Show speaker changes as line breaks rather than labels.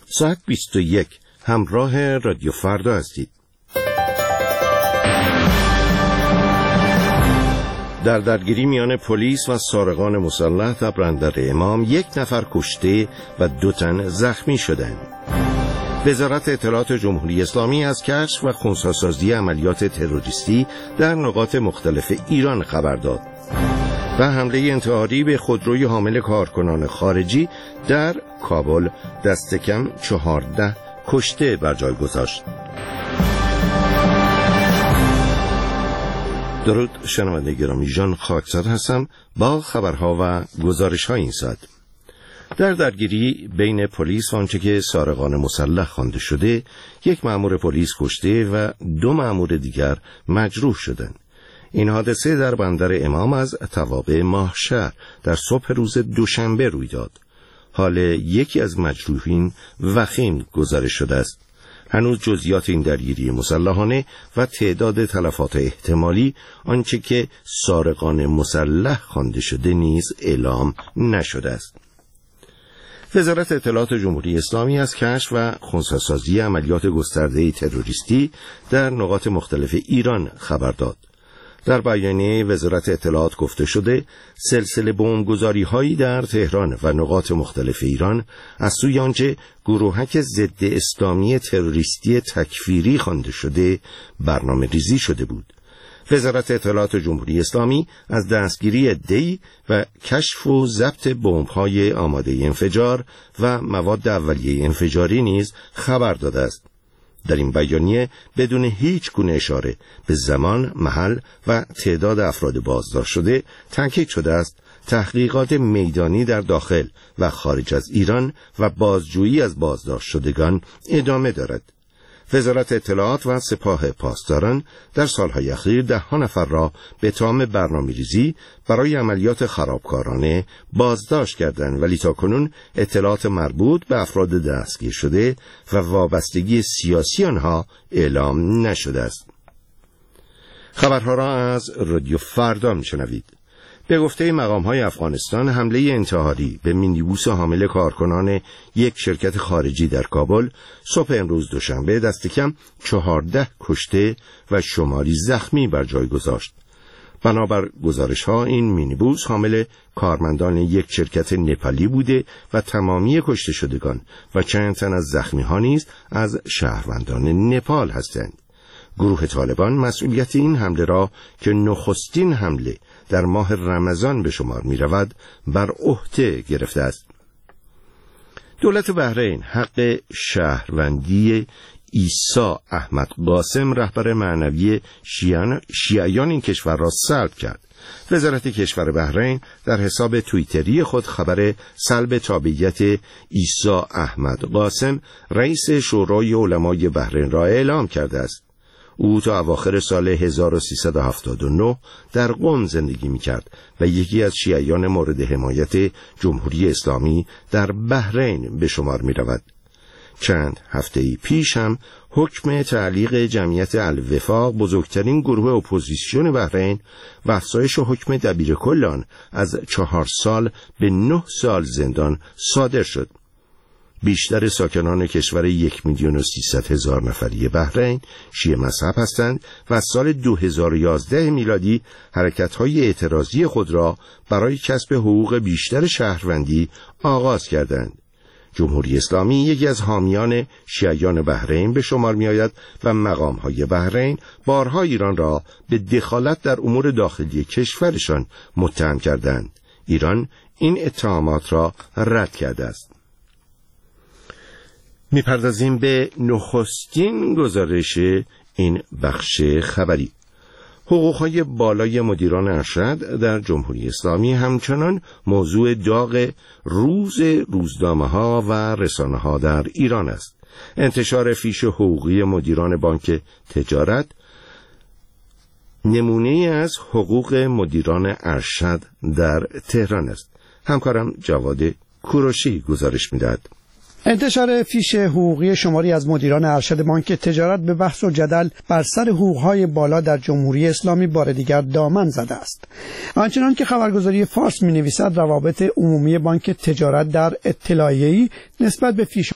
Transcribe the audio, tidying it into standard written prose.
ساعت 21 همراه رادیو فردا هستید. در درگیری میان پلیس و سارقان مسلح در بندر امام 1 نفر کشته و 2 تن زخمی شدند. وزارت اطلاعات جمهوری اسلامی از کشف و خنثی‌سازی عملیات تروریستی در نقاط مختلف ایران خبر داد و حمله انتحاری به خودروی حامل کارکنان خارجی در کابل دست کم 14 کشته بر جای گذاشت. درود شنونده گرامی، ژان خاکساد هستم با خبرها و گزارش‌ها این ساعت. در درگیری بین پلیس و آنچه که سارقان مسلح خوانده شده، 1 مأمور پلیس کشته و 2 مأمور دیگر مجروح شدند. این حادثه در بندر امام از توابع ماهشهر در صبح روز دوشنبه روی داد. حال یکی از مجروحین وخیم گزارش شده است. هنوز جزئیات این درگیری مسلحانه و تعداد تلفات احتمالی آنچه که سارقان مسلح خوانده شده نیز اعلام نشده است. وزارت اطلاعات جمهوری اسلامی از کشف و خنثی‌سازی عملیات گسترده تروریستی در نقاط مختلف ایران خبر داد. در بیانیه وزارت اطلاعات گفته شده سلسله بمبگذاری‌هایی در تهران و نقاط مختلف ایران از سوی آنچه گروهک ضد اسلامی تروریستی تکفیری خوانده شده برنامه‌ریزی شده بود. وزارت اطلاعات جمهوری اسلامی از دستگیری عده‌ای و کشف و ضبط بمب‌های آماده انفجار و مواد اولیه انفجاری نیز خبر داده است. در این بیانیه بدون هیچ گونه اشاره به زمان، محل و تعداد افراد بازداشت شده تاکید شده است تحقیقات میدانی در داخل و خارج از ایران و بازجویی از بازداشت شدگان ادامه دارد. وزارت اطلاعات و سپاه پاسداران در سالهای اخیر 10 نفر را به اتهام برنامه‌ریزی برای عملیات خرابکارانه بازداشت کردند، ولی تاکنون اطلاعات مربوط به افراد دستگیر شده و وابستگی سیاسی آنها اعلام نشده است. خبرها را از رادیو فردا میشنوید. به گفته مقام‌های افغانستان، حمله انتحاری به مینیبوس حامل کارکنان یک شرکت خارجی در کابل صبح امروز دوشنبه دست کم 14 کشته و شماری زخمی بر جای گذاشت. بنابر گزارش‌ها این مینیبوس حامل کارمندان یک شرکت نپالی بوده و تمامی کشته شدگان و چند تن از زخمی‌ها نیز از شهروندان نپال هستند. گروه طالبان مسئولیت این حمله را که نخستین حمله در ماه رمضان به شمار می رود بر عهده گرفته است. دولت بحرین حق شهروندی عیسی احمد قاسم رهبر معنوی شیعیان این کشور را سلب کرد. وزارت کشور بحرین در حساب توییتری خود خبر سلب تابعیت عیسی احمد قاسم رئیس شورای علمای بحرین را اعلام کرده است. او تا اواخر سال 1379 در قم زندگی می‌کرد و یکی از شیعیان مورد حمایت جمهوری اسلامی در بحرین به شمار می‌رود. چند هفته پیش هم حکم تعلیق جمعیت الوفاق، بزرگترین گروه اپوزیسیون بحرین، و افزایش حکم دبیرکل آن از 4 سال به 9 سال زندان صادر شد. بیشتر ساکنان کشور 1,300,000 نفری بحرین شیعه مذهب هستند و از سال 2011 میلادی حرکت‌های اعتراضی خود را برای کسب حقوق بیشتر شهروندی آغاز کردند. جمهوری اسلامی یکی از حامیان شیعیان بحرین به شمار می‌آید و مقام‌های بحرین بارها ایران را به دخالت در امور داخلی کشورشان متهم کردند. ایران این اتهامات را رد کرده است. می‌پردازیم به نخستین گزارش این بخش خبری. حقوق‌های بالای مدیران ارشد در جمهوری اسلامی همچنان موضوع داغ روزنامه‌ها و رسانه‌ها در ایران است. انتشار فیش حقوقی مدیران بانک تجارت نمونه از حقوق مدیران ارشد در تهران است. همکارم جواد کوروشی گزارش می‌دهد.
انتشار فیش حقوقی شماری از مدیران ارشد بانک تجارت به بحث و جدل بر سر حقوق‌های بالا در جمهوری اسلامی بار دیگر دامن زده است. آنچنان که خبرگزاری فارس می‌نویسد، روابط عمومی بانک تجارت در اطلاعیه‌ای نسبت به فیش